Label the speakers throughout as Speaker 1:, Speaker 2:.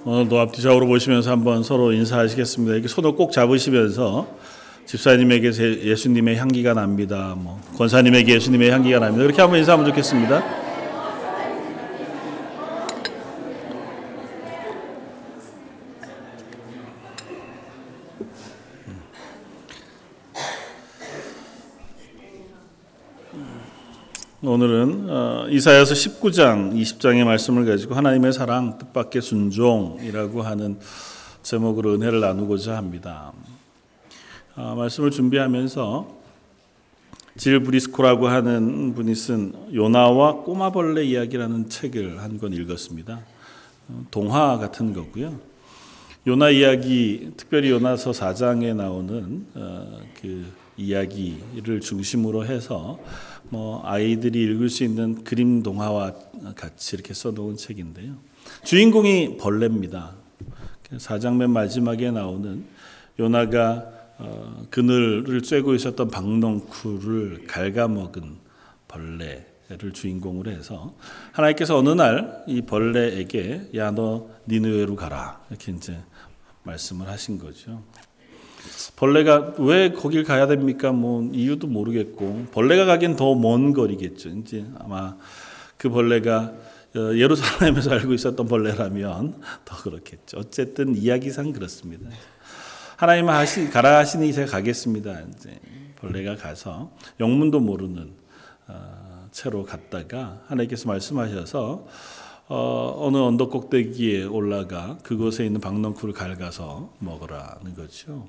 Speaker 1: 오늘도 앞뒤 좌우로 보시면서 한번 서로 인사하시겠습니다. 이렇게 손을 꼭 잡으시면서 집사님에게 예수님의 향기가 납니다. 권사님에게 예수님의 향기가 납니다. 이렇게 한번 인사하면 좋겠습니다. 오늘은 이사야서 19장 20장의 말씀을 가지고 하나님의 사랑 뜻밖의 순종이라고 하는 제목으로 은혜를 나누고자 합니다. 말씀을 준비하면서 질 브리스코라고 하는 분이 쓴 요나와 꼬마벌레 이야기라는 책을 한 권 읽었습니다. 동화 같은 거고요. 요나 이야기, 특별히 요나서 4장에 나오는 그 이야기를 중심으로 해서 아이들이 읽을 수 있는 그림 동화와 같이 이렇게 써놓은 책인데요. 주인공이 벌레입니다. 4장 맨 마지막에 나오는 요나가 그늘을 쬐고 있었던 박넝쿨을 갉아먹은 벌레를 주인공으로 해서 하나님께서 어느 날 이 벌레에게 야, 너 니느웨로 가라 이렇게 이제 말씀을 하신 거죠. 벌레가 왜 거길 가야 됩니까? 이유도 모르겠고 벌레가 가긴 더 먼 거리겠죠. 이제 아마 그 벌레가 예루살렘에서 알고 있었던 벌레라면 더 그렇겠죠. 어쨌든 이야기상 그렇습니다. 하나님 가라 하시니 제가 가겠습니다. 이제 벌레가 가서 영문도 모르는 채로 갔다가 하나님께서 말씀하셔서 어느 언덕 꼭대기에 올라가 그곳에 있는 박넝쿨을 갉아서 먹으라는 거죠.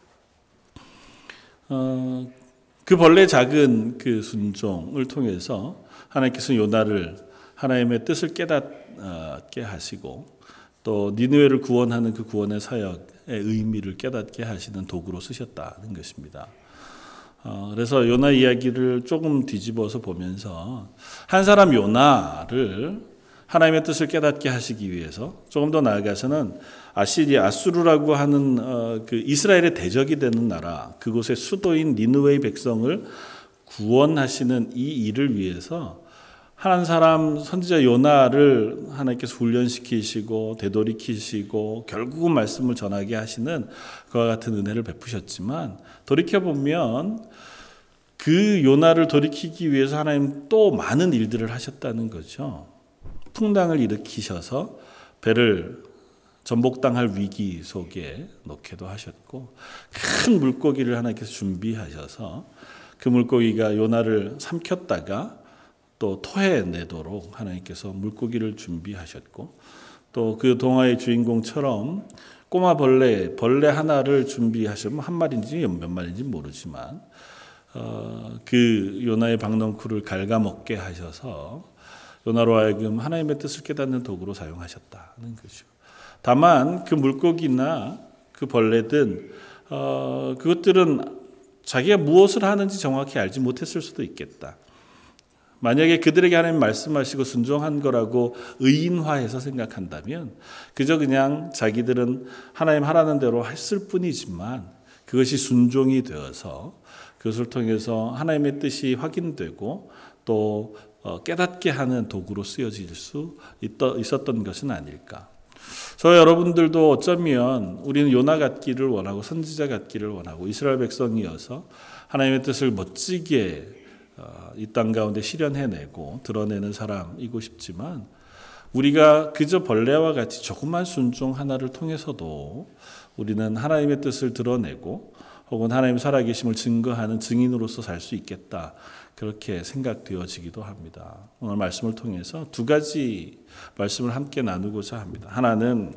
Speaker 1: 그 벌레의 작은 그 순종을 통해서 하나님께서 요나를 하나님의 뜻을 깨닫게 하시고 또 니느웨를 구원하는 그 구원의 사역의 의미를 깨닫게 하시는 도구로 쓰셨다는 것입니다. 그래서 요나 이야기를 조금 뒤집어서 보면서 한 사람 요나를 하나님의 뜻을 깨닫게 하시기 위해서 조금 더 나아가서는 아수르라고 하는 그 이스라엘의 대적이 되는 나라, 그곳의 수도인 니느웨의 백성을 구원하시는 이 일을 위해서 한 사람 선지자 요나를 하나님께서 훈련시키시고 되돌이키시고 결국은 말씀을 전하게 하시는 그와 같은 은혜를 베푸셨지만 돌이켜보면 그 요나를 돌이키기 위해서 하나님 또 많은 일들을 하셨다는 거죠. 풍랑을 일으키셔서 배를 전복당할 위기 속에 놓기도 하셨고 큰 물고기를 하나님께서 준비하셔서 그 물고기가 요나를 삼켰다가 또 토해내도록 하나님께서 물고기를 준비하셨고 또 그 동화의 주인공처럼 꼬마 벌레 하나를 준비하시면 한 마리인지 몇 마리인지 모르지만 그 요나의 박넝쿨을 갉아먹게 하셔서 요나로 하여금 하나님의 뜻을 깨닫는 도구로 사용하셨다는 거죠. 다만 그 물고기나 그 벌레든 그것들은 자기가 무엇을 하는지 정확히 알지 못했을 수도 있겠다. 만약에 그들에게 하나님 말씀하시고 순종한 거라고 의인화해서 생각한다면 그저 그냥 자기들은 하나님 하라는 대로 했을 뿐이지만 그것이 순종이 되어서 그것을 통해서 하나님의 뜻이 확인되고 또 깨닫게 하는 도구로 쓰여질 수 있었던 것은 아닐까. 저 여러분들도 어쩌면 우리는 요나 같기를 원하고 선지자 같기를 원하고 이스라엘 백성이어서 하나님의 뜻을 멋지게 이 땅 가운데 실현해내고 드러내는 사람이고 싶지만 우리가 그저 벌레와 같이 조그만 순종 하나를 통해서도 우리는 하나님의 뜻을 드러내고 혹은 하나님 살아계심을 증거하는 증인으로서 살 수 있겠다. 그렇게 생각되어지기도 합니다. 오늘 말씀을 통해서 두 가지 말씀을 함께 나누고자 합니다. 하나는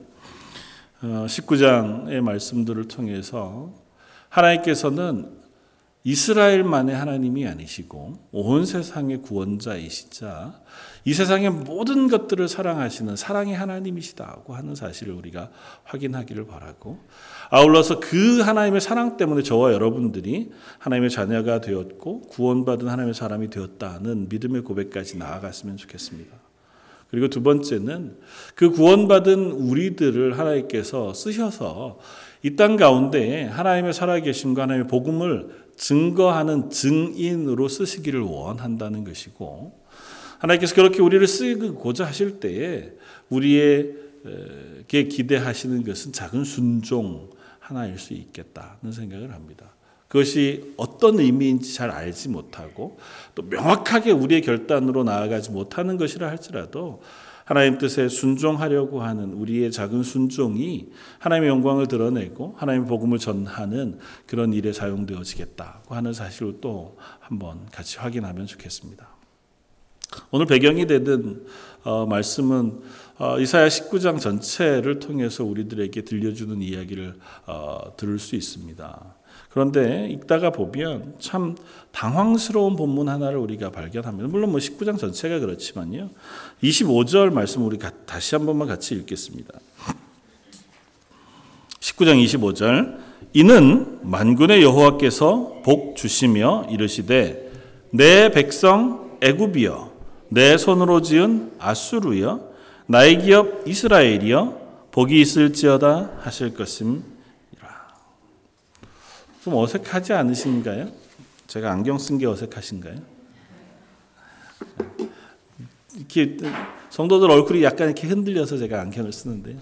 Speaker 1: 19장의 말씀들을 통해서 하나님께서는 이스라엘만의 하나님이 아니시고 온 세상의 구원자이시자 이 세상의 모든 것들을 사랑하시는 사랑의 하나님이시다고 하는 사실을 우리가 확인하기를 바라고 아울러서 그 하나님의 사랑 때문에 저와 여러분들이 하나님의 자녀가 되었고 구원받은 하나님의 사람이 되었다는 믿음의 고백까지 나아갔으면 좋겠습니다. 그리고 두 번째는 그 구원받은 우리들을 하나님께서 쓰셔서 이 땅 가운데 하나님의 살아계심과 하나님의 복음을 증거하는 증인으로 쓰시기를 원한다는 것이고 하나님께서 그렇게 우리를 쓰고자 하실 때에 우리의 기대하시는 것은 작은 순종 하나일 수 있겠다는 생각을 합니다. 그것이 어떤 의미인지 잘 알지 못하고 또 명확하게 우리의 결단으로 나아가지 못하는 것이라 할지라도 하나님 뜻에 순종하려고 하는 우리의 작은 순종이 하나님의 영광을 드러내고 하나님의 복음을 전하는 그런 일에 사용되어지겠다고 하는 사실을 또 한번 같이 확인하면 좋겠습니다. 오늘 배경이 되는 말씀은 이사야 19장 전체를 통해서 우리들에게 들려주는 이야기를 들을 수 있습니다. 그런데 읽다가 보면 참 당황스러운 본문 하나를 우리가 발견합니다. 물론 19장 전체가 그렇지만요. 25절 말씀 우리 다시 한 번만 같이 읽겠습니다. 19장 25절 이는 만군의 여호와께서 복 주시며 이르시되 내 백성 애굽이여 내 손으로 지은 아수르여 나의 기업 이스라엘이여 복이 있을지어다 하실 것임이라. 좀 어색하지 않으신가요? 제가 안경 쓴 게 어색하신가요? 이렇게 성도들 얼굴이 약간 이렇게 흔들려서 제가 안경을 쓰는데요.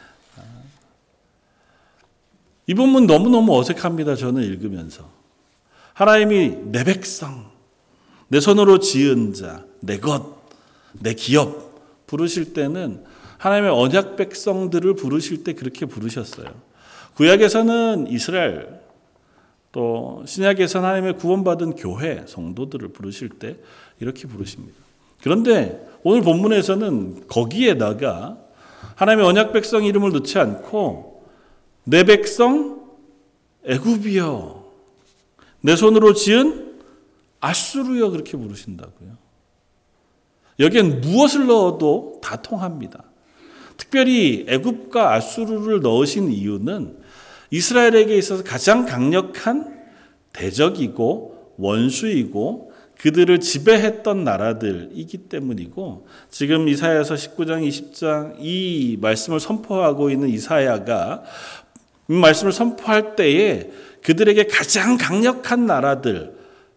Speaker 1: 이 본문 너무너무 어색합니다. 저는 읽으면서. 하나님이 내 백성, 내 손으로 지은 자, 내 것, 내 기업 부르실 때는 하나님의 언약 백성들을 부르실 때 그렇게 부르셨어요. 구약에서는 이스라엘, 또 신약에서는 하나님의 구원받은 교회, 성도들을 부르실 때 이렇게 부르십니다. 그런데 오늘 본문에서는 거기에다가 하나님의 언약 백성 이름을 넣지 않고 내 백성 애굽이여 내 손으로 지은 아수르여 그렇게 부르신다고요. 여기엔 무엇을 넣어도 다 통합니다. 특별히 애굽과 아수르를 넣으신 이유는 이스라엘에게 있어서 가장 강력한 대적이고 원수이고 그들을 지배했던 나라들이기 때문이고 지금 이사야서 19장 20장 이 말씀을 선포하고 있는 이사야가 이 말씀을 선포할 때에 그들에게 가장 강력한 나라들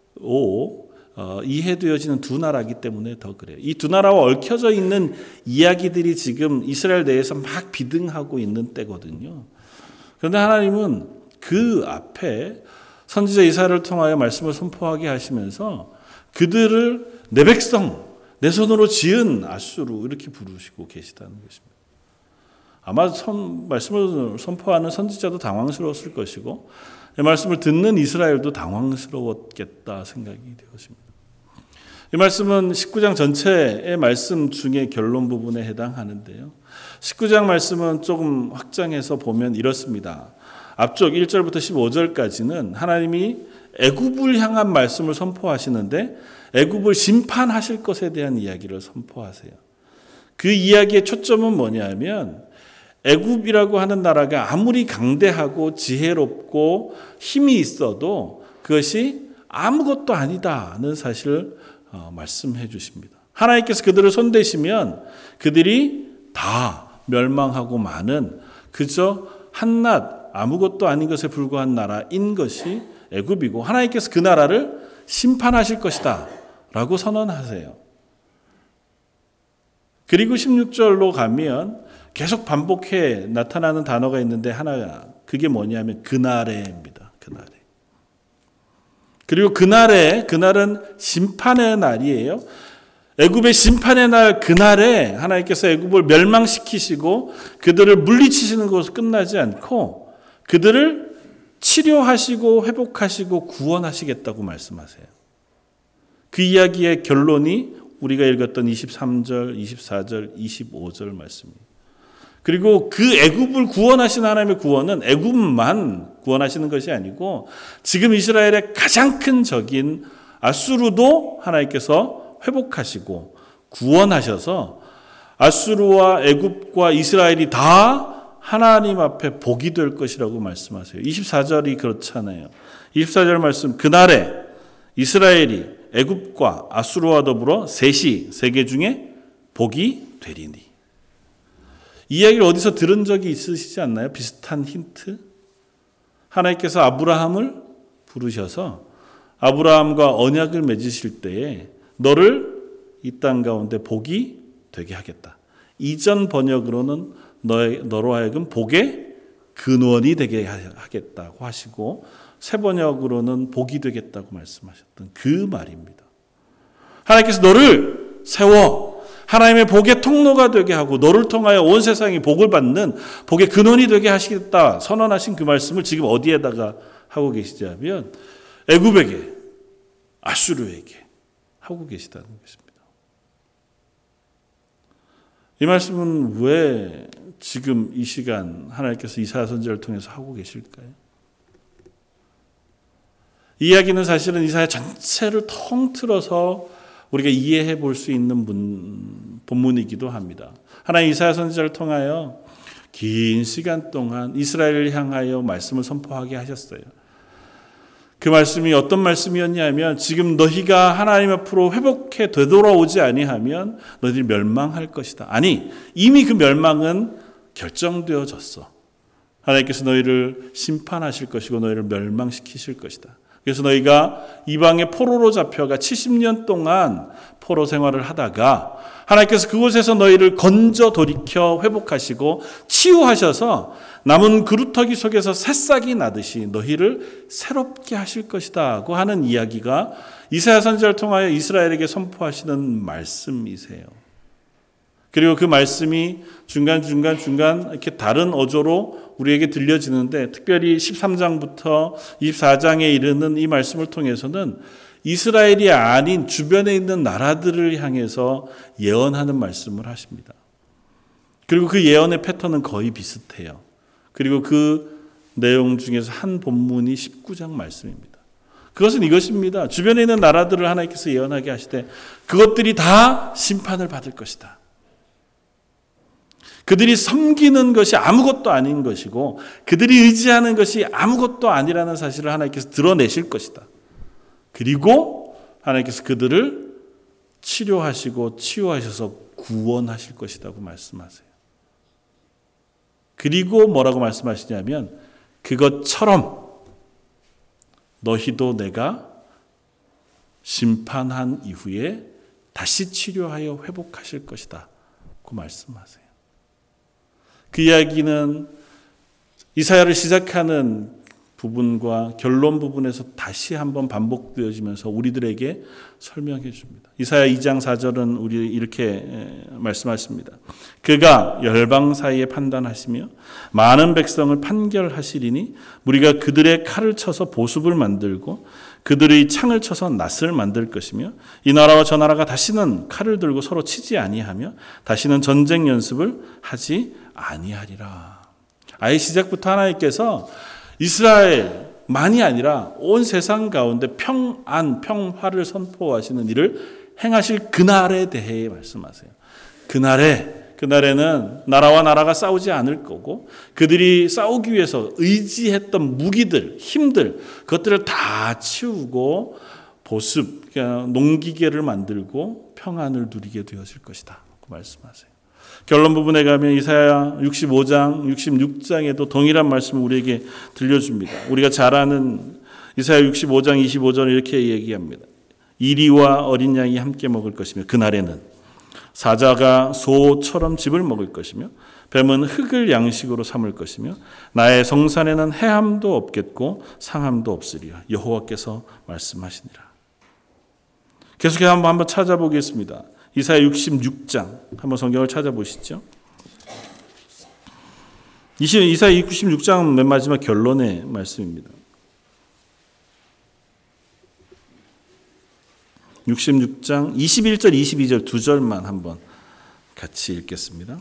Speaker 1: 이해되어지는 두 나라이기 때문에 더 그래요. 이 두 나라와 얽혀져 있는 이야기들이 지금 이스라엘 내에서 막 비등하고 있는 때거든요. 그런데 하나님은 그 앞에 선지자 이사야를 통하여 말씀을 선포하게 하시면서 그들을 내 백성, 내 손으로 지은 아수르 이렇게 부르시고 계시다는 것입니다. 아마 말씀을 선포하는 선지자도 당황스러웠을 것이고 이 말씀을 듣는 이스라엘도 당황스러웠겠다 생각이 되었습니다. 이 말씀은 19장 전체의 말씀 중에 결론 부분에 해당하는데요. 19장 말씀은 조금 확장해서 보면 이렇습니다. 앞쪽 1절부터 15절까지는 하나님이 애굽을 향한 말씀을 선포하시는데 애굽을 심판하실 것에 대한 이야기를 선포하세요. 그 이야기의 초점은 뭐냐면 애굽이라고 하는 나라가 아무리 강대하고 지혜롭고 힘이 있어도 그것이 아무것도 아니다는 사실을 말씀해 주십니다. 하나님께서 그들을 손대시면 그들이 다 멸망하고 마는 그저 한낱 아무것도 아닌 것에 불과한 나라인 것이 애굽이고 하나님께서 그 나라를 심판하실 것이다 라고 선언하세요. 그리고 16절로 가면 계속 반복해 나타나는 단어가 있는데 하나가 그게 뭐냐면 그날에입니다. 그날에. 그리고 그날은 심판의 날이에요. 애굽의 심판의 날 그날에 하나님께서 애굽을 멸망시키시고 그들을 물리치시는 것으로 끝나지 않고 그들을 치료하시고 회복하시고 구원하시겠다고 말씀하세요. 그 이야기의 결론이 우리가 읽었던 23절, 24절, 25절 말씀입니다. 그리고 그 애굽을 구원하신 하나님의 구원은 애굽만 구원하시는 것이 아니고 지금 이스라엘의 가장 큰 적인 아수르도 하나님께서 회복하시고 구원하셔서 아수르와 애굽과 이스라엘이 다 하나님 앞에 복이 될 것이라고 말씀하세요. 24절이 그렇잖아요. 24절 말씀 그날에 이스라엘이 애굽과 아수르와 더불어 셋이 세계 중에 복이 되리니. 이 이야기를 어디서 들은 적이 있으시지 않나요? 비슷한 힌트? 하나님께서 아브라함을 부르셔서 아브라함과 언약을 맺으실 때에 너를 이 땅 가운데 복이 되게 하겠다. 이전 번역으로는 너로 하여금 복의 근원이 되게 하겠다고 하시고 새 번역으로는 복이 되겠다고 말씀하셨던 그 말입니다. 하나님께서 너를 세워 하나님의 복의 통로가 되게 하고 너를 통하여 온 세상이 복을 받는 복의 근원이 되게 하시겠다 선언하신 그 말씀을 지금 어디에다가 하고 계시냐면 애굽에게 아수르에게 하고 계시다는 것입니다. 이 말씀은 왜 지금 이 시간 하나님께서 이사야 선지자를 통해서 하고 계실까요? 이 이야기는 사실은 이사야 전체를 통틀어서 우리가 이해해 볼 수 있는 본문이기도 합니다. 하나님 이사야 선지자를 통하여 긴 시간 동안 이스라엘을 향하여 말씀을 선포하게 하셨어요. 그 말씀이 어떤 말씀이었냐면 지금 너희가 하나님 앞으로 회복해 되돌아오지 아니하면 너희들이 멸망할 것이다. 아니 이미 그 멸망은 결정되어졌어. 하나님께서 너희를 심판하실 것이고 너희를 멸망시키실 것이다. 그래서 너희가 이방의 포로로 잡혀가 70년 동안 포로 생활을 하다가 하나님께서 그곳에서 너희를 건져 돌이켜 회복하시고 치유하셔서 남은 그루터기 속에서 새싹이 나듯이 너희를 새롭게 하실 것이다고 하는 이야기가 이사야 선지자를 통하여 이스라엘에게 선포하시는 말씀이세요. 그리고 그 말씀이 중간중간 이렇게 다른 어조로 우리에게 들려지는데 특별히 13장부터 24장에 이르는 이 말씀을 통해서는 이스라엘이 아닌 주변에 있는 나라들을 향해서 예언하는 말씀을 하십니다. 그리고 그 예언의 패턴은 거의 비슷해요. 그리고 그 내용 중에서 한 본문이 19장 말씀입니다. 그것은 이것입니다. 주변에 있는 나라들을 하나님께서 예언하게 하시되 그것들이 다 심판을 받을 것이다. 그들이 섬기는 것이 아무것도 아닌 것이고 그들이 의지하는 것이 아무것도 아니라는 사실을 하나님께서 드러내실 것이다. 그리고 하나님께서 그들을 치료하시고 치유하셔서 구원하실 것이라고 말씀하세요. 그리고 뭐라고 말씀하시냐면 그것처럼 너희도 내가 심판한 이후에 다시 치료하여 회복하실 것이다. 그 말씀하세요. 그 이야기는 이사야를 시작하는 부분과 결론 부분에서 다시 한번 반복되어지면서 우리들에게 설명해 줍니다. 이사야 2장 4절은 우리 이렇게 말씀하십니다. 그가 열방 사이에 판단하시며 많은 백성을 판결하시리니 우리가 그들의 칼을 쳐서 보습을 만들고 그들의 창을 쳐서 낫을 만들 것이며 이 나라와 저 나라가 다시는 칼을 들고 서로 치지 아니하며 다시는 전쟁 연습을 하지 아니하리라. 아예 시작부터 하나님께서 이스라엘만이 아니라 온 세상 가운데 평안, 평화를 선포하시는 일을 행하실 그날에 대해 말씀하세요. 그날에는 나라와 나라가 싸우지 않을 거고 그들이 싸우기 위해서 의지했던 무기들, 힘들 그것들을 다 치우고 보습, 그러니까 농기계를 만들고 평안을 누리게 되어질 것이다. 그 말씀하세요. 결론 부분에 가면 이사야 65장, 66장에도 동일한 말씀을 우리에게 들려줍니다. 우리가 잘 아는 이사야 65장 25절 이렇게 얘기합니다. 이리와 어린 양이 함께 먹을 것이며 그날에는 사자가 소처럼 즙을 먹을 것이며 뱀은 흙을 양식으로 삼을 것이며 나의 성산에는 해함도 없겠고 상함도 없으리라. 여호와께서 말씀하시니라. 계속해서 한번 찾아보겠습니다. 이사야 66장 한번 성경을 찾아보시죠. 이사야 66장 맨 마지막 결론의 말씀입니다. 66장 21절 22절 두 절만 한번 같이 읽겠습니다.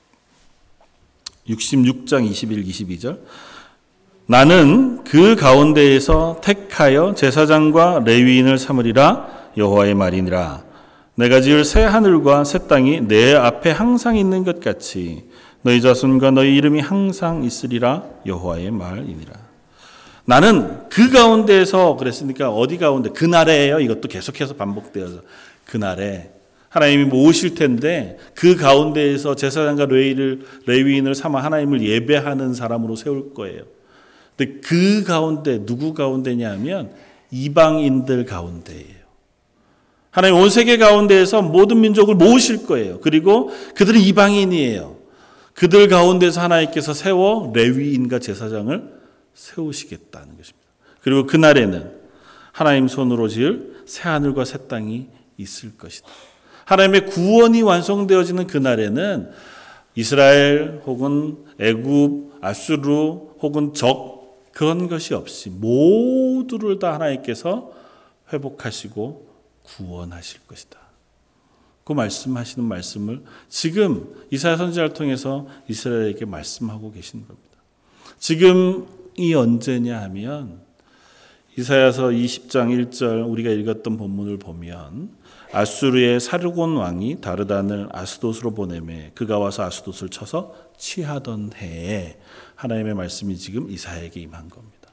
Speaker 1: 66장 21, 22절 나는 그 가운데에서 택하여 제사장과 레위인을 삼으리라 여호와의 말이니라. 내가 지을 새 하늘과 새 땅이 내 앞에 항상 있는 것 같이 너희 자손과 너희 이름이 항상 있으리라 여호와의 말이니라. 나는 그 가운데에서 그랬으니까 어디 가운데? 그날에요. 이것도 계속해서 반복되어서 그날에 하나님이 모으실 텐데 그 가운데에서 제사장과 레위인을 삼아 하나님을 예배하는 사람으로 세울 거예요. 근데 그 가운데 누구 가운데냐면 이방인들 가운데예요. 하나님 온 세계 가운데에서 모든 민족을 모으실 거예요. 그리고 그들은 이방인이에요. 그들 가운데서 하나님께서 세워 레위인과 제사장을 세우시겠다는 것입니다. 그리고 그날에는 하나님 손으로 지을 새하늘과 새 땅이 있을 것이다. 하나님의 구원이 완성되어지는 그날에는 이스라엘 혹은 애굽, 아수르 혹은 적 그런 것이 없이 모두를 다 하나님께서 회복하시고 구원하실 것이다. 그 말씀하시는 말씀을 지금 이사야 선지자를 통해서 이스라엘에게 말씀하고 계시는 겁니다. 지금이 언제냐 하면 이사야서 20장 1절 우리가 읽었던 본문을 보면 아수르의 사르곤 왕이 다르단을 아스돗으로 보내매 그가 와서 아스돗을 쳐서 취하던 해에 하나님의 말씀이 지금 이사야에게 임한 겁니다.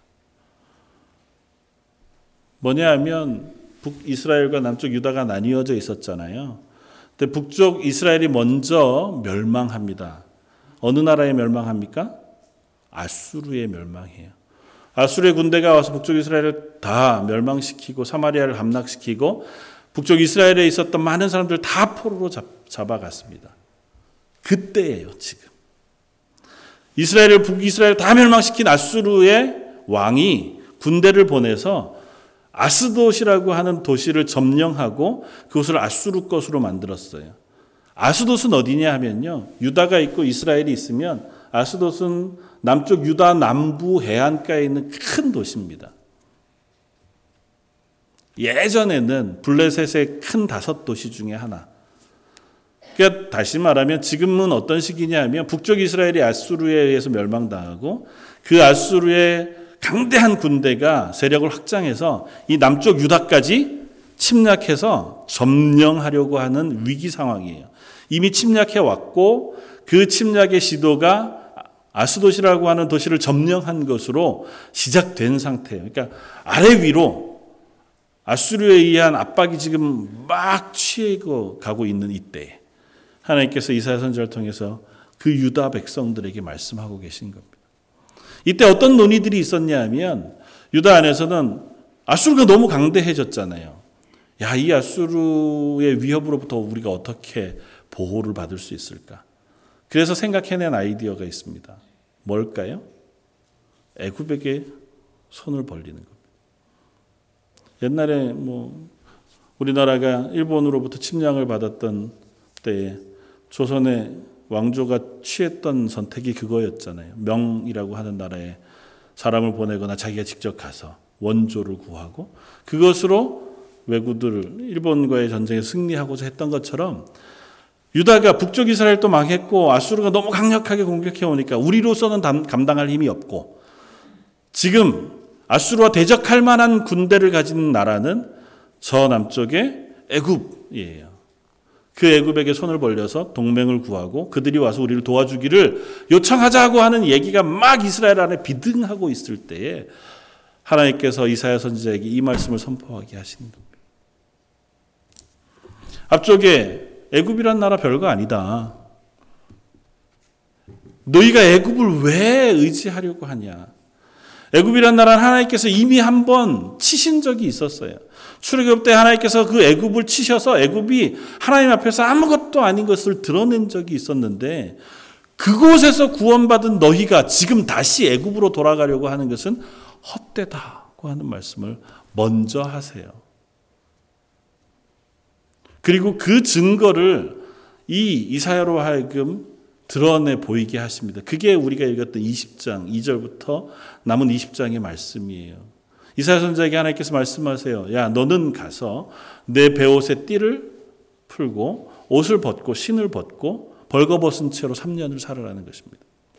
Speaker 1: 뭐냐 하면 북이스라엘과 남쪽 유다가 나뉘어져 있었잖아요. 근데 북쪽 이스라엘이 먼저 멸망합니다. 어느 나라에 멸망합니까? 아수르에 멸망해요. 아수르의 군대가 와서 북쪽 이스라엘을 다 멸망시키고 사마리아를 함락시키고 북쪽 이스라엘에 있었던 많은 사람들 다 포로로 잡아갔습니다. 그때예요, 지금. 이스라엘을 북이스라엘 다 멸망시킨 아수르의 왕이 군대를 보내서 아스돗이라고 하는 도시를 점령하고 그곳을 아수르 것으로 만들었어요. 아스돗은 어디냐 하면요. 유다가 있고 이스라엘이 있으면 아스돗은 남쪽 유다 남부 해안가에 있는 큰 도시입니다. 예전에는 블레셋의 큰 5도시 중에 하나. 그러니까 다시 말하면 지금은 어떤 시기냐 하면 북쪽 이스라엘이 아수르에 의해서 멸망당하고 그 아수르의 강대한 군대가 세력을 확장해서 이 남쪽 유다까지 침략해서 점령하려고 하는 위기 상황이에요. 이미 침략해 왔고 그 침략의 시도가 아스돗이라고 하는 도시를 점령한 것으로 시작된 상태예요. 그러니까 아래 위로 아수르에 의한 압박이 지금 막 취해고 가고 있는 이때에 하나님께서 이사야 선지자를 통해서 그 유다 백성들에게 말씀하고 계신 겁니다. 이때 어떤 논의들이 있었냐 하면 유다 안에서는 아수르가 너무 강대해졌잖아요. 야, 이 아수르의 위협으로부터 우리가 어떻게 보호를 받을 수 있을까? 그래서 생각해낸 아이디어가 있습니다. 뭘까요? 애굽에게 손을 벌리는 겁니다. 옛날에 우리나라가 일본으로부터 침략을 받았던 때에 조선의 왕조가 취했던 선택이 그거였잖아요. 명이라고 하는 나라에 사람을 보내거나 자기가 직접 가서 원조를 구하고 그것으로 왜구들 일본과의 전쟁에 승리하고자 했던 것처럼 유다가 북쪽 이스라엘도 망했고 아수르가 너무 강력하게 공격해 오니까 우리로서는 감당할 힘이 없고 지금 아수르와 대적할 만한 군대를 가진 나라는 저 남쪽의 애굽이에요. 그 애굽에게 손을 벌려서 동맹을 구하고 그들이 와서 우리를 도와주기를 요청하자고 하는 얘기가 막 이스라엘 안에 비등하고 있을 때에 하나님께서 이사야 선지자에게 이 말씀을 선포하게 하시는 겁니다. 앞쪽에 애굽이란 나라 별거 아니다. 너희가 애굽을 왜 의지하려고 하냐. 애굽이란 나라는 하나님께서 이미 한번 치신 적이 있었어요. 출애굽 때 하나님께서 그 애굽을 치셔서 애굽이 하나님 앞에서 아무것도 아닌 것을 드러낸 적이 있었는데 그곳에서 구원받은 너희가 지금 다시 애굽으로 돌아가려고 하는 것은 헛되다고 하는 말씀을 먼저 하세요. 그리고 그 증거를 이 이사야로 하여금 드러내 보이게 하십니다. 그게 우리가 읽었던 20장 2절부터 남은 20장의 말씀이에요. 이사야 선지자에게 하나님께서 말씀하세요. 야, 너는 가서 내 베옷의 띠를 풀고 옷을 벗고 신을 벗고 벌거벗은 채로 3년을 살아라는 것입니다.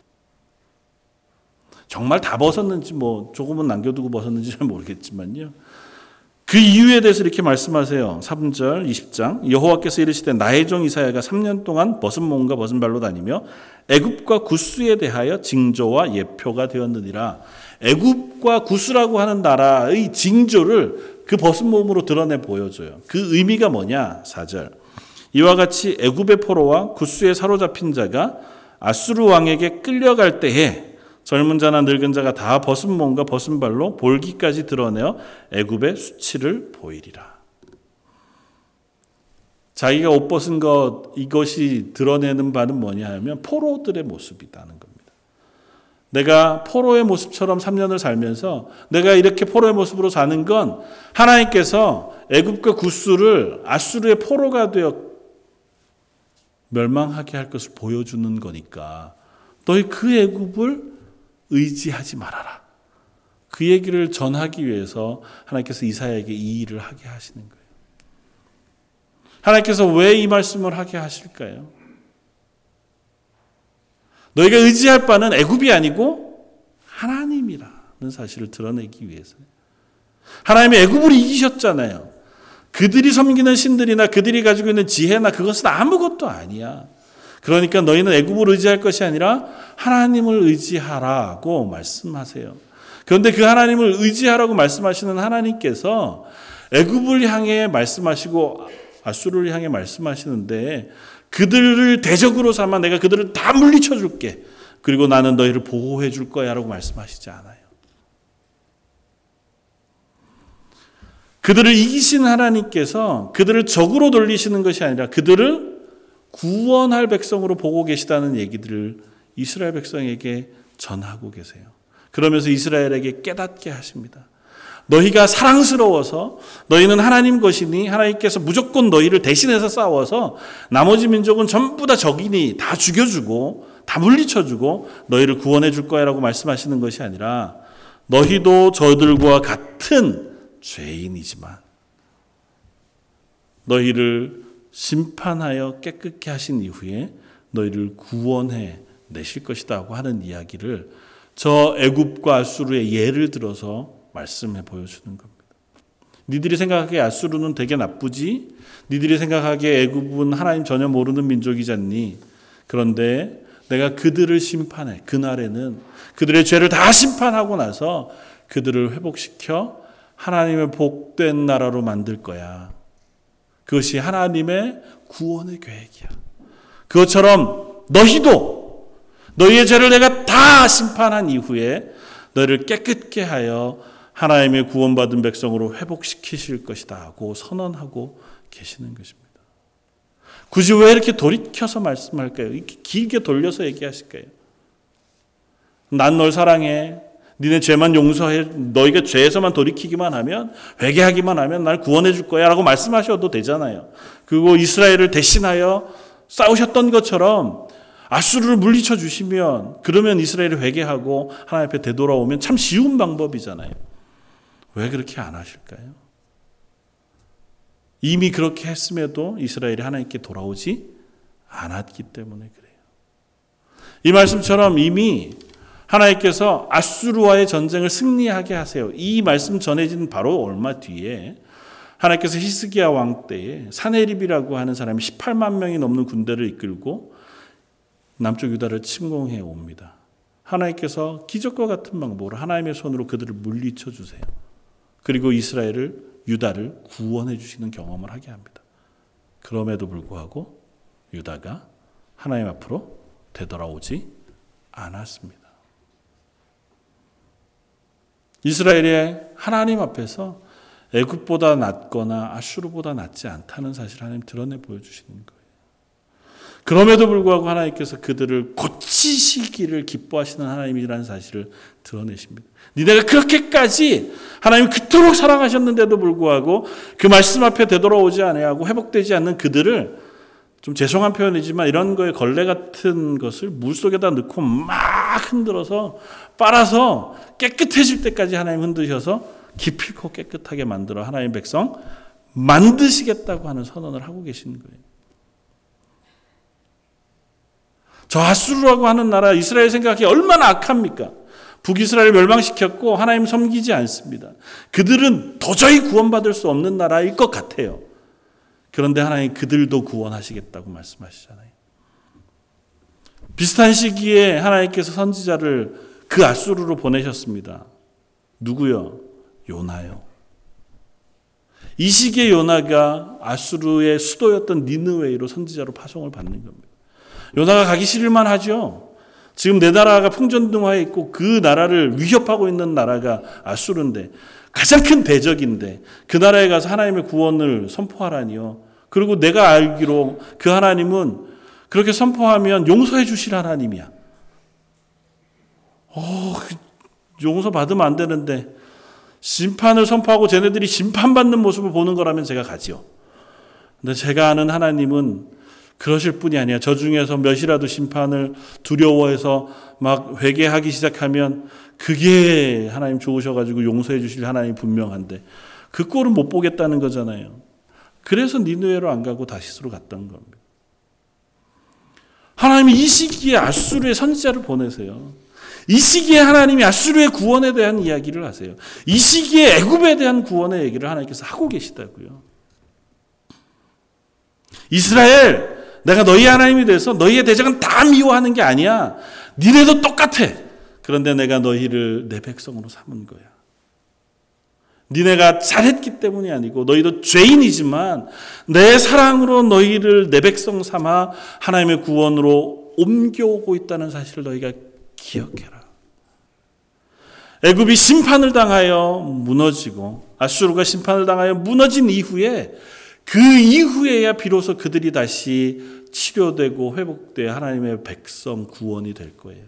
Speaker 1: 정말 다 벗었는지 조금은 남겨두고 벗었는지 잘 모르겠지만요. 그 이유에 대해서 이렇게 말씀하세요. 3절 20장 여호와께서 이르시되 나의 종 이사야가 3년 동안 벗은 몸과 벗은 발로 다니며 애굽과 구스에 대하여 징조와 예표가 되었느니라. 애굽과 구스라고 하는 나라의 징조를 그 벗은 몸으로 드러내 보여줘요. 그 의미가 뭐냐? 4절 이와 같이 애굽의 포로와 구스에 사로잡힌 자가 아수르 왕에게 끌려갈 때에 젊은 자나 늙은 자가 다 벗은 몸과 벗은 발로 볼기까지 드러내어 애굽의 수치를 보이리라. 자기가 옷 벗은 것, 이것이 드러내는 바는 뭐냐 하면 포로들의 모습이라는 겁니다. 내가 포로의 모습처럼 3년을 살면서 내가 이렇게 포로의 모습으로 사는 건 하나님께서 애굽과 구스를 아수르의 포로가 되어 멸망하게 할 것을 보여주는 거니까 너희 그 애굽을 의지하지 말아라. 그 얘기를 전하기 위해서 하나님께서 이사야에게 이 일을 하게 하시는 거예요. 하나님께서 왜 이 말씀을 하게 하실까요? 너희가 의지할 바는 애굽이 아니고 하나님이라는 사실을 드러내기 위해서요. 하나님이 애굽을 이기셨잖아요. 그들이 섬기는 신들이나 그들이 가지고 있는 지혜나 그것은 아무것도 아니야. 그러니까 너희는 애굽을 의지할 것이 아니라 하나님을 의지하라고 말씀하세요. 그런데 그 하나님을 의지하라고 말씀하시는 하나님께서 애굽을 향해 말씀하시고 아수르를 향해 말씀하시는데 그들을 대적으로 삼아 내가 그들을 다 물리쳐 줄게. 그리고 나는 너희를 보호해 줄 거야 라고 말씀하시지 않아요. 그들을 이기신 하나님께서 그들을 적으로 돌리시는 것이 아니라 그들을 구원할 백성으로 보고 계시다는 얘기들을 이스라엘 백성에게 전하고 계세요. 그러면서 이스라엘에게 깨닫게 하십니다. 너희가 사랑스러워서 너희는 하나님 것이니 하나님께서 무조건 너희를 대신해서 싸워서 나머지 민족은 전부 다 적이니 다 죽여주고 다 물리쳐주고 너희를 구원해 줄 거야 라고 말씀하시는 것이 아니라 너희도 저들과 같은 죄인이지만 너희를 심판하여 깨끗게 하신 이후에 너희를 구원해 내실 것이다 하고 하는 이야기를 저 애굽과 아수르의 예를 들어서 말씀해 보여주는 겁니다. 니들이 생각하기에 아수르는 되게 나쁘지? 니들이 생각하기에 애굽은 하나님 전혀 모르는 민족이잖니? 그런데 내가 그들을 심판해. 그날에는 그들의 죄를 다 심판하고 나서 그들을 회복시켜 하나님의 복된 나라로 만들 거야. 그것이 하나님의 구원의 계획이야. 그것처럼 너희도 너희의 죄를 내가 다 심판한 이후에 너희를 깨끗게 하여 하나님의 구원받은 백성으로 회복시키실 것이다 하고 선언하고 계시는 것입니다. 굳이 왜 이렇게 돌이켜서 말씀할까요? 이렇게 길게 돌려서 얘기하실까요? 난 널 사랑해. 니네 죄만 용서해. 너희가 죄에서만 돌이키기만 하면 회개하기만 하면 날 구원해 줄 거야 라고 말씀하셔도 되잖아요. 그리고 이스라엘을 대신하여 싸우셨던 것처럼 아수르를 물리쳐 주시면 그러면 이스라엘이 회개하고 하나님 앞에 되돌아오면 참 쉬운 방법이잖아요. 왜 그렇게 안 하실까요? 이미 그렇게 했음에도 이스라엘이 하나님께 돌아오지 않았기 때문에 그래요. 이 말씀처럼 이미 하나님께서 아수르와의 전쟁을 승리하게 하세요. 이 말씀 전해진 바로 얼마 뒤에 하나님께서 히스기야 왕 때에 사네립이라고 하는 사람이 18만 명이 넘는 군대를 이끌고 남쪽 유다를 침공해 옵니다. 하나님께서 기적과 같은 방법으로 하나님의 손으로 그들을 물리쳐 주세요. 그리고 이스라엘을 유다를 구원해 주시는 경험을 하게 합니다. 그럼에도 불구하고 유다가 하나님 앞으로 되돌아오지 않았습니다. 이스라엘이 하나님 앞에서 애굽보다 낫거나 아수르보다 낫지 않다는 사실을 하나님 드러내 보여주시는 거예요. 그럼에도 불구하고 하나님께서 그들을 고치시기를 기뻐하시는 하나님이라는 사실을 드러내십니다. 니네가 그렇게까지 하나님 그토록 사랑하셨는데도 불구하고 그 말씀 앞에 되돌아오지 아니하고 회복되지 않는 그들을 좀 죄송한 표현이지만 이런 거에 걸레 같은 것을 물속에다 넣고 막 흔들어서 빨아서 깨끗해질 때까지 하나님 흔드셔서 기필코 깨끗하게 만들어 하나님 백성 만드시겠다고 하는 선언을 하고 계시는 거예요. 저 아수르라고 하는 나라 이스라엘 생각하기에 얼마나 악합니까? 북이스라엘을 멸망시켰고 하나님 섬기지 않습니다. 그들은 도저히 구원받을 수 없는 나라일 것 같아요. 그런데 하나님 그들도 구원하시겠다고 말씀하시잖아요. 비슷한 시기에 하나님께서 선지자를 그 아수르로 보내셨습니다. 누구요? 요나요. 이 시기에 요나가 아수르의 수도였던 니느웨이로 선지자로 파송을 받는 겁니다. 요나가 가기 싫을만 하죠. 지금 내 나라가 풍전등화해 있고 그 나라를 위협하고 있는 나라가 아수르인데 가장 큰 대적인데 그 나라에 가서 하나님의 구원을 선포하라니요. 그리고 내가 알기로 그 하나님은 그렇게 선포하면 용서해 주실 하나님이야. 용서 받으면 안 되는데 심판을 선포하고 쟤네들이 심판받는 모습을 보는 거라면 제가 가지요. 근데 제가 아는 하나님은 그러실 뿐이 아니야. 저 중에서 몇이라도 심판을 두려워해서 막 회개하기 시작하면 그게 하나님 좋으셔가지고 용서해 주실 하나님이 분명한데 그 꼴은 못 보겠다는 거잖아요. 그래서 니느웨로 안 가고 다시스로 갔던 겁니다. 하나님이 이 시기에 아수르의 선지자를 보내세요. 이 시기에 하나님이 아수르의 구원에 대한 이야기를 하세요. 이 시기에 애굽에 대한 구원의 얘기를 하나님께서 하고 계시다고요. 이스라엘, 내가 너희 하나님이 돼서 너희의 대적은 다 미워하는 게 아니야. 니네도 똑같아. 그런데 내가 너희를 내 백성으로 삼은 거야. 니네가 잘했기 때문이 아니고 너희도 죄인이지만 내 사랑으로 너희를 내 백성 삼아 하나님의 구원으로 옮겨오고 있다는 사실을 너희가 기억해라. 애굽이 심판을 당하여 무너지고 아수르가 심판을 당하여 무너진 이후에 그 이후에야 비로소 그들이 다시 치료되고 회복돼 하나님의 백성 구원이 될 거예요.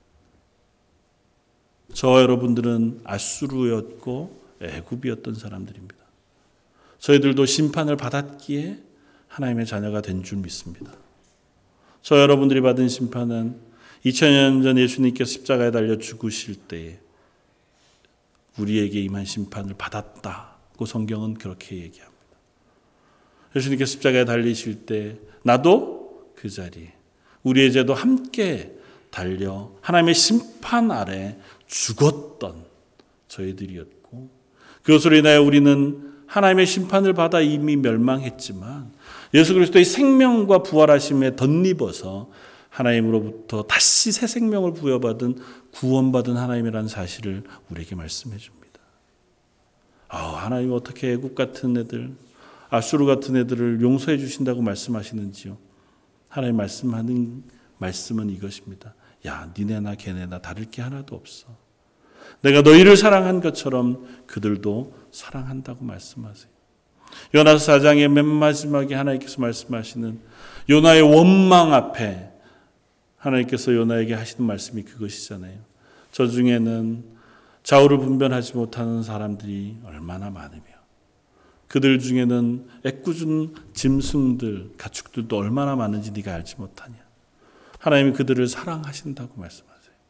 Speaker 1: 저 여러분들은 아수르였고 애굽이었던 사람들입니다. 저희들도 심판을 받았기에 하나님의 자녀가 된 줄 믿습니다. 저 여러분들이 받은 심판은 2000년 전 예수님께서 십자가에 달려 죽으실 때에 우리에게 임한 심판을 받았다고 성경은 그렇게 얘기합니다. 예수님께서 십자가에 달리실 때 나도 그 자리에 우리의 죄도 함께 달려 하나님의 심판 아래 죽었던 저희들이었고 그것으로 인하여 우리는 하나님의 심판을 받아 이미 멸망했지만 예수 그리스도의 생명과 부활하심에 덧입어서 하나님으로부터 다시 새 생명을 부여받은 구원받은 하나님이라는 사실을 우리에게 말씀해 줍니다. 하나님이 어떻게 애굽 같은 애들, 아수르 같은 애들을 용서해 주신다고 말씀하시는지요. 하나님 말씀하는 말씀은 이것입니다. 야, 니네나 걔네나 다를 게 하나도 없어. 내가 너희를 사랑한 것처럼 그들도 사랑한다고 말씀하세요. 요나서 4장의 맨 마지막에 하나님께서 말씀하시는 요나의 원망 앞에 하나님께서 요나에게 하시는 말씀이 그것이잖아요. 저 중에는 좌우를 분별하지 못하는 사람들이 얼마나 많으며 그들 중에는 애꿎은 짐승들, 가축들도 얼마나 많은지 네가 알지 못하냐. 하나님이 그들을 사랑하신다고 말씀하세요.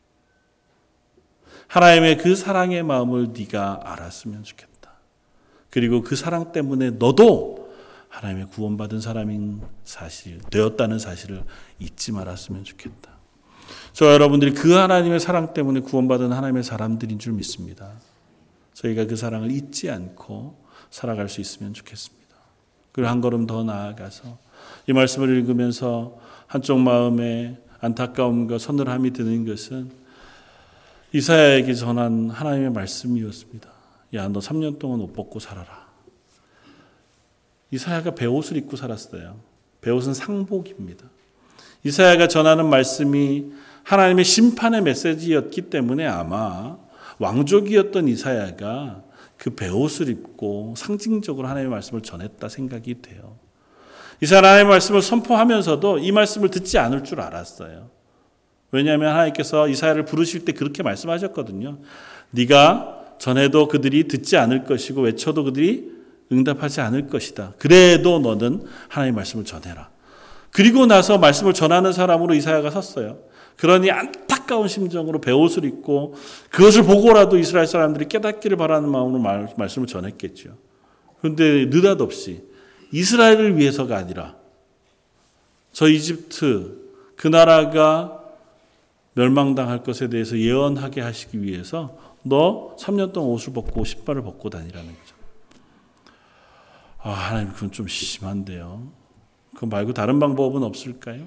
Speaker 1: 하나님의 그 사랑의 마음을 네가 알았으면 좋겠다. 그리고 그 사랑 때문에 너도 하나님의 구원받은 사람인 사실, 되었다는 사실을 잊지 말았으면 좋겠다. 저 여러분들이 그 하나님의 사랑 때문에 구원받은 하나님의 사람들인 줄 믿습니다. 저희가 그 사랑을 잊지 않고 살아갈 수 있으면 좋겠습니다. 그리고 한 걸음 더 나아가서 이 말씀을 읽으면서 한쪽 마음에 안타까움과 서늘함이 드는 것은 이사야에게 전한 하나님의 말씀이었습니다. 야, 너 3년 동안 옷 벗고 살아라. 이사야가 베옷을 입고 살았어요. 베옷은 상복입니다. 이사야가 전하는 말씀이 하나님의 심판의 메시지였기 때문에 아마 왕족이었던 이사야가 그 베옷을 입고 상징적으로 하나님의 말씀을 전했다 생각이 돼요. 이사야 하나님의 말씀을 선포하면서도 이 말씀을 듣지 않을 줄 알았어요. 왜냐하면 하나님께서 이사야를 부르실 때 그렇게 말씀하셨거든요. 네가 전해도 그들이 듣지 않을 것이고 외쳐도 그들이 응답하지 않을 것이다. 그래도 너는 하나님의 말씀을 전해라. 그리고 나서 말씀을 전하는 사람으로 이사야가 섰어요. 그러니 안타까운 심정으로 베옷을 입고 그것을 보고라도 이스라엘 사람들이 깨닫기를 바라는 마음으로 말씀을 전했겠죠. 그런데 느닷없이 이스라엘을 위해서가 아니라 저 이집트 그 나라가 멸망당할 것에 대해서 예언하게 하시기 위해서 너 3년 동안 옷을 벗고 신발을 벗고 다니라는 거죠. 하나님 그건 좀 심한데요. 그거 말고 다른 방법은 없을까요?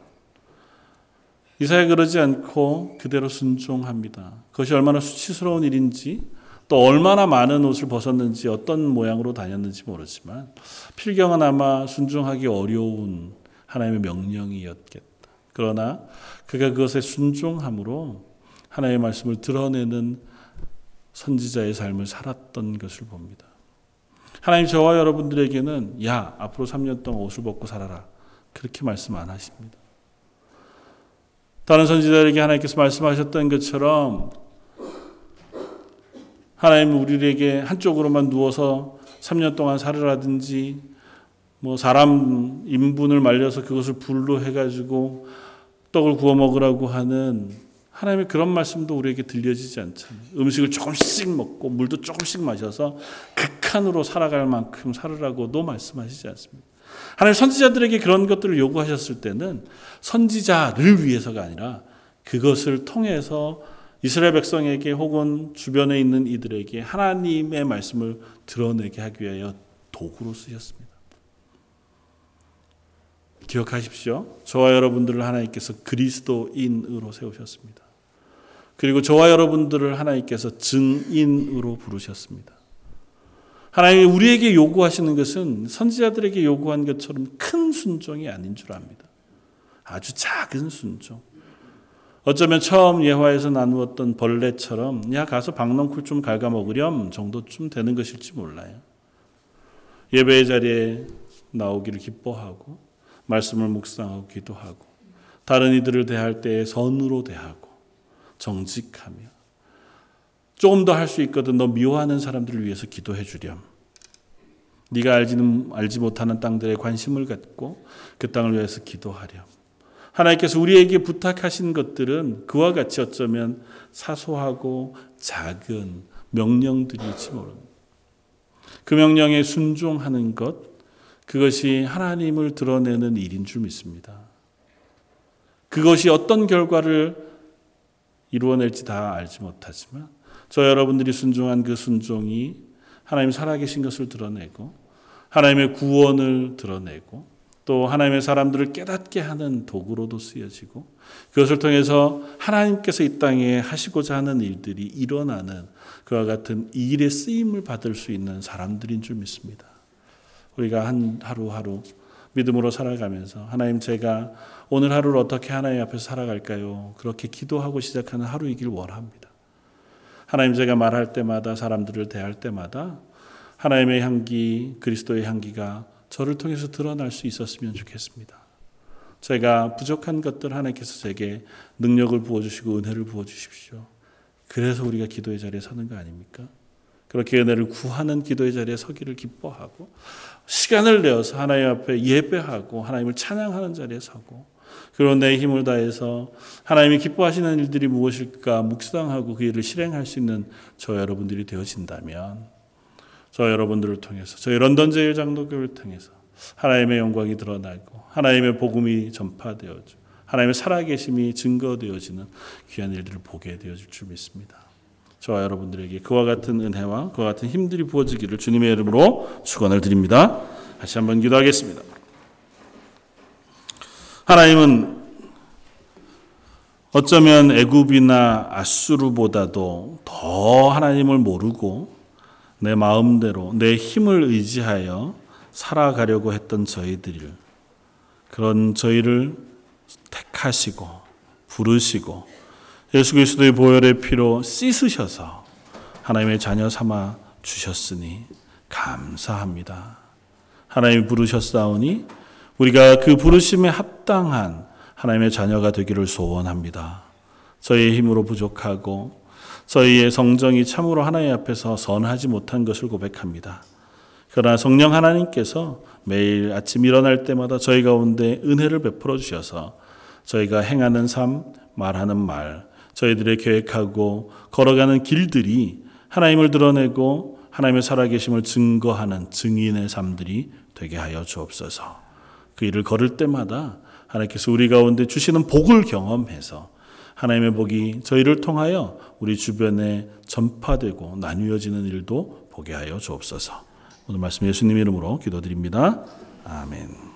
Speaker 1: 이사야 그러지 않고 그대로 순종합니다. 그것이 얼마나 수치스러운 일인지 또 얼마나 많은 옷을 벗었는지 어떤 모양으로 다녔는지 모르지만 필경은 아마 순종하기 어려운 하나님의 명령이었겠다. 그러나 그가 그것에 순종함으로 하나님의 말씀을 드러내는 선지자의 삶을 살았던 것을 봅니다. 하나님 저와 여러분들에게는 야 앞으로 3년 동안 옷을 벗고 살아라 그렇게 말씀 안 하십니다. 다른 선지자들에게 하나님께서 말씀하셨던 것처럼 하나님은 우리에게 한쪽으로만 누워서 3년 동안 살으라든지 사람 인분을 말려서 그것을 불로 해가지고 떡을 구워 먹으라고 하는 하나님의 그런 말씀도 우리에게 들려지지 않잖아요. 음식을 조금씩 먹고 물도 조금씩 마셔서 극한으로 살아갈 만큼 살으라고도 말씀하시지 않습니다. 하나님 선지자들에게 그런 것들을 요구하셨을 때는 선지자를 위해서가 아니라 그것을 통해서 이스라엘 백성에게 혹은 주변에 있는 이들에게 하나님의 말씀을 드러내게 하기 위하여 도구로 쓰셨습니다. 기억하십시오. 저와 여러분들을 하나님께서 그리스도인으로 세우셨습니다. 그리고 저와 여러분들을 하나님께서 증인으로 부르셨습니다. 하나님이 우리에게 요구하시는 것은 선지자들에게 요구한 것처럼 큰 순종이 아닌 줄 압니다. 아주 작은 순종. 어쩌면 처음 예화에서 나누었던 벌레처럼 야 가서 박넝쿨 좀 갉아먹으렴 정도쯤 되는 것일지 몰라요. 예배의 자리에 나오기를 기뻐하고 말씀을 묵상하고 기도하고 다른 이들을 대할 때에 선으로 대하고 정직하며 조금 더 할 수 있거든 너 미워하는 사람들을 위해서 기도해 주렴. 네가 알지 못하는 땅들에 관심을 갖고 그 땅을 위해서 기도하렴. 하나님께서 우리에게 부탁하신 것들은 그와 같이 어쩌면 사소하고 작은 명령들일지 모릅니다. 그 명령에 순종하는 것 그것이 하나님을 드러내는 일인 줄 믿습니다. 그것이 어떤 결과를 이루어낼지 다 알지 못하지만 저 여러분들이 순종한 그 순종이 하나님 살아계신 것을 드러내고 하나님의 구원을 드러내고 또 하나님의 사람들을 깨닫게 하는 도구로도 쓰여지고 그것을 통해서 하나님께서 이 땅에 하시고자 하는 일들이 일어나는 그와 같은 일에 쓰임을 받을 수 있는 사람들인 줄 믿습니다. 우리가 하루하루 믿음으로 살아가면서 하나님 제가 오늘 하루를 어떻게 하나님 앞에서 살아갈까요? 그렇게 기도하고 시작하는 하루이길 원합니다. 하나님 제가 말할 때마다 사람들을 대할 때마다 하나님의 향기 그리스도의 향기가 저를 통해서 드러날 수 있었으면 좋겠습니다. 제가 부족한 것들 하나님께서 제게 능력을 부어주시고 은혜를 부어주십시오. 그래서 우리가 기도의 자리에 서는 거 아닙니까? 그렇게 은혜를 구하는 기도의 자리에 서기를 기뻐하고 시간을 내어서 하나님 앞에 예배하고 하나님을 찬양하는 자리에 서고 그리고 내 힘을 다해서 하나님이 기뻐하시는 일들이 무엇일까 묵상하고 그 일을 실행할 수 있는 저 여러분들이 되어진다면 저 여러분들을 통해서 저희 런던 제일장로교회를 통해서 하나님의 영광이 드러나고 하나님의 복음이 전파되어지고 하나님의 살아계심이 증거되어지는 귀한 일들을 보게 되어질 줄 믿습니다. 저와 여러분들에게 그와 같은 은혜와 그와 같은 힘들이 부어지기를 주님의 이름으로 축원을 드립니다. 다시 한번 기도하겠습니다. 하나님은 어쩌면 애굽이나 아수르보다도 더 하나님을 모르고 내 마음대로 내 힘을 의지하여 살아가려고 했던 저희들을 그런 저희를 택하시고 부르시고 예수 그리스도의 보혈의 피로 씻으셔서 하나님의 자녀 삼아 주셨으니 감사합니다. 하나님이 부르셨사오니 우리가 그 부르심에 합당한 하나님의 자녀가 되기를 소원합니다. 저희의 힘으로 부족하고 저희의 성정이 참으로 하나님 앞에서 선하지 못한 것을 고백합니다. 그러나 성령 하나님께서 매일 아침 일어날 때마다 저희 가운데 은혜를 베풀어 주셔서 저희가 행하는 삶, 말하는 말, 저희들의 계획하고 걸어가는 길들이 하나님을 드러내고 하나님의 살아계심을 증거하는 증인의 삶들이 되게 하여 주옵소서. 그 일을 걸을 때마다 하나님께서 우리 가운데 주시는 복을 경험해서 하나님의 복이 저희를 통하여 우리 주변에 전파되고 나뉘어지는 일도 보게 하여 주옵소서. 오늘 말씀 예수님 이름으로 기도드립니다. 아멘.